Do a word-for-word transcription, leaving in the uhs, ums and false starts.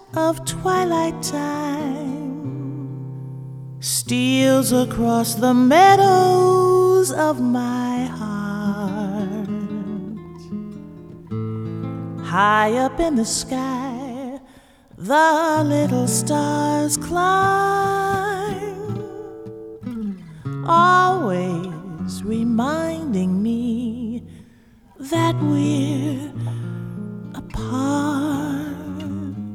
of twilight time steals across the meadows of my heart. High up in the sky, the little stars climb, always reminding me that we're apart.